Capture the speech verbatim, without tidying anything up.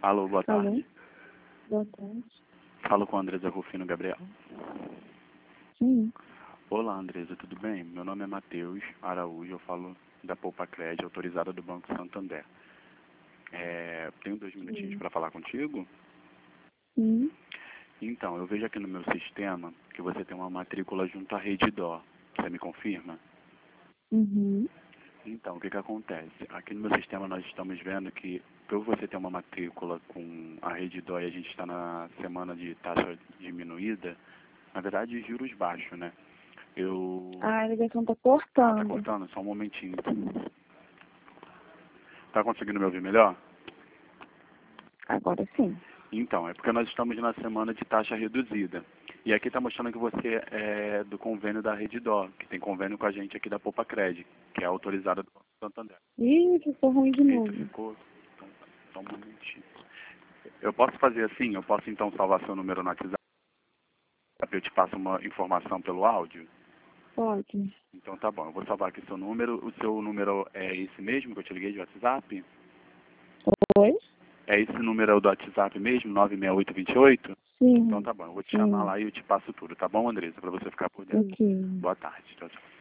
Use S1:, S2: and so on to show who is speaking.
S1: Alô, boa
S2: Alô?
S1: tarde.
S2: Boa tarde.
S1: Falo com a Andresa Rufino Gabriel.
S2: Sim.
S1: Olá, Andresa, tudo bem? Meu nome é Matheus Araújo, eu falo da Poupa Cred, autorizada do Banco Santander. É, tenho dois minutinhos
S2: Sim.
S1: para falar contigo?
S2: Sim.
S1: Então, eu vejo aqui no meu sistema que você tem uma matrícula junto à Rede Dó. Você me confirma?
S2: Uhum.
S1: Então, o que que acontece? Aqui no meu sistema nós estamos vendo que, por você ter uma matrícula com a Rede Dó e a gente está na semana de taxa diminuída, na verdade, juros baixos, né? Eu...
S2: Ah, a ligação tá
S1: Ah, tá
S2: cortando.
S1: cortando? Só um momentinho. Tá conseguindo me ouvir melhor?
S2: Agora sim.
S1: Então, é porque nós estamos na semana de taxa reduzida. E aqui está mostrando que você é do convênio da Rede Dó, que tem convênio com a gente aqui da Poupa Cred, que é autorizada do Banco Santander.
S2: Ih, ficou ruim de
S1: Eita,
S2: novo.
S1: ficou? Então, só um momentinho. Eu posso fazer assim? Eu posso então salvar seu número no WhatsApp? Eu te passo uma informação pelo áudio?
S2: Pode.
S1: Então tá bom, eu vou salvar aqui seu número. O seu número é esse mesmo que eu te liguei de WhatsApp?
S2: Oi?
S1: É esse número do WhatsApp mesmo, nove seis oito dois oito? Então
S2: Sim.
S1: tá bom, eu vou te chamar
S2: Sim.
S1: lá e eu te passo tudo, tá bom, Andresa? Pra você ficar por dentro.
S2: Ok.
S1: Boa tarde, tchau, tchau.